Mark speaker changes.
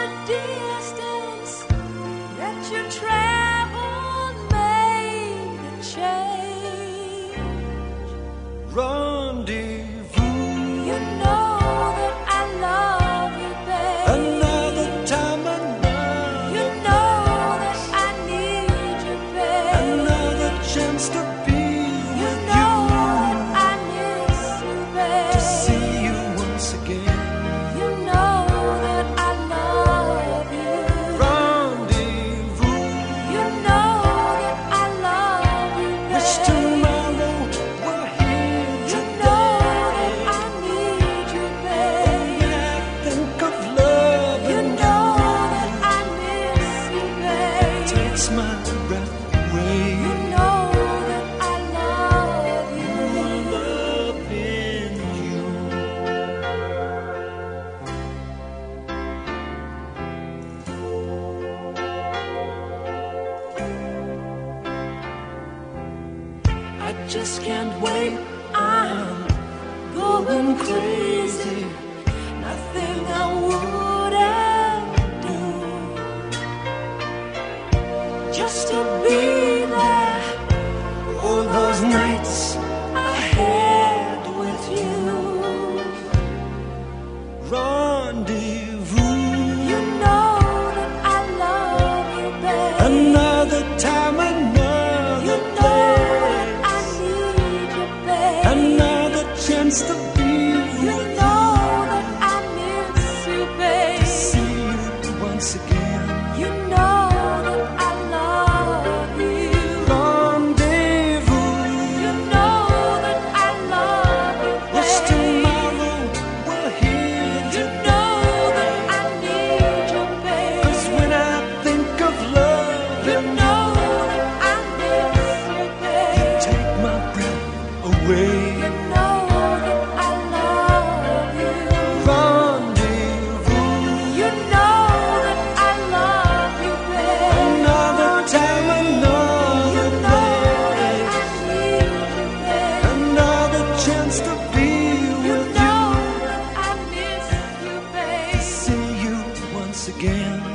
Speaker 1: the distance that you traveled made a change.
Speaker 2: Rendezvous.
Speaker 1: You know that I love you, babe.
Speaker 2: Another time,
Speaker 1: You know that I need you, babe.
Speaker 2: another chance to be
Speaker 1: You
Speaker 2: with
Speaker 1: know
Speaker 2: you.
Speaker 1: that I miss you,
Speaker 2: To
Speaker 1: babe.
Speaker 2: see you once again.
Speaker 1: You know that I love you.
Speaker 2: Rendezvous.
Speaker 1: You know that I love you,
Speaker 2: Wish
Speaker 1: babe.
Speaker 2: tomorrow were here
Speaker 1: You know that
Speaker 2: today.
Speaker 1: I need you,
Speaker 2: When
Speaker 1: babe.
Speaker 2: I think of love
Speaker 1: You
Speaker 2: and
Speaker 1: know that I miss you, babe.
Speaker 2: takes my breath away.
Speaker 1: You know that I love you.
Speaker 2: Loving you.
Speaker 1: I just can't wait. I'm going crazy. Nothing I wouldn't do just to be there.
Speaker 2: All those nights
Speaker 1: I had with you.
Speaker 2: rendezvous.
Speaker 1: You know that I love you, babe.
Speaker 2: Another time,
Speaker 1: You
Speaker 2: another
Speaker 1: know
Speaker 2: day.
Speaker 1: that I need you, babe.
Speaker 2: Another chance to be
Speaker 1: You
Speaker 2: with
Speaker 1: know that I miss you,
Speaker 2: you.
Speaker 1: babe.
Speaker 2: See you once again.
Speaker 1: You know that I love you.
Speaker 2: Rendezvous.
Speaker 1: You know that I love you,
Speaker 2: Wish
Speaker 1: babe.
Speaker 2: tomorrow were here
Speaker 1: You
Speaker 2: today.
Speaker 1: know that I need you,
Speaker 2: 'Cause
Speaker 1: babe.
Speaker 2: when I think of love
Speaker 1: You
Speaker 2: and
Speaker 1: know that I miss you, babe.
Speaker 2: take my breath away.
Speaker 1: You know that I love you.
Speaker 2: Rendezvous.
Speaker 1: You know that I love you, babe.
Speaker 2: Another time,
Speaker 1: You
Speaker 2: another
Speaker 1: know
Speaker 2: day.
Speaker 1: that I need you, babe.
Speaker 2: Another chance to be
Speaker 1: You
Speaker 2: with
Speaker 1: know
Speaker 2: you.
Speaker 1: that I miss you, babe.
Speaker 2: See you once again.